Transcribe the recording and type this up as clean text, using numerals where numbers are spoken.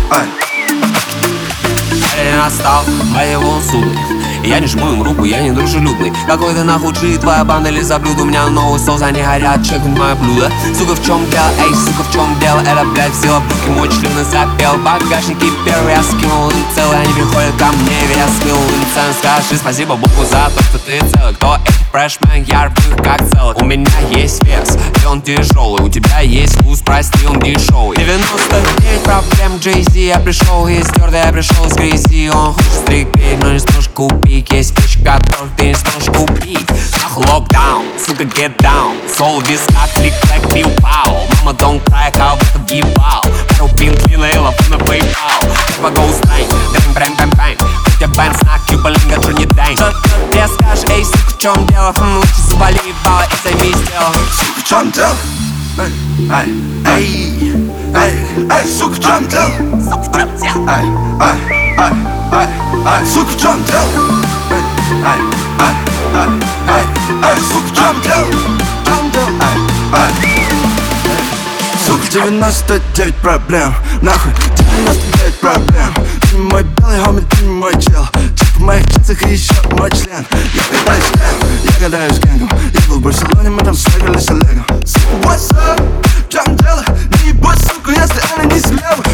День настал моего суда. Я не жму им руку, я не дружелюбный. Какой ты нахуй джи, твоя банда ли за блюдо. У меня новый соус, они горят, чекнуть мое блюдо. Сука, в чем дело, эй, сука, в чем дело? Это, блядь, взяла в руки, мой член и запел. Багажники первый я скинул им целый. Они приходят ко мне, я скинул им цену. Скажи спасибо Богу за то, что ты целый. Кто эти фрешмен, я рву их как целый. У меня есть вес, и он тяжелый. У тебя есть вкус, прости, он дешевый. 99 проблем, Jay-Z. Я пришел из твердой, я пришел из грязи. Он хочет стрикать, но не сможешь купить. Есть вещи, которых ты не сможешь купить. Нахуй локдаун, сука, get down. Сол в висках, клик-клэк, пиу-пау. Мама, don't cry, кого-то въебал. Пару пинклина и лапу на PayPal. Первого гоустайн, дэм-брэм-бэм-бэм. Хотя бэм, снак, кьюба-линга, Джонни Дэнг. Что ты скажешь, эй, сука, в чем дело? Лучше завали ебало и займись делом. Сука, в чем дело? Эй, сука, в чем дело? Сука, в чем дело? Сука, в чем дело? Сука, в чем дело? Сука, 99 проблем. Нахуй, 99 проблем. Ты не мой белый хоми, ты не мой чел. Чек в моих джинсах и еще мой член. Я гадаю с гэнгом. Я был в Барселоне, мы там свегали с Олегом. Сука, what's up? В чем дело? Не ебать, сука, если она не слева.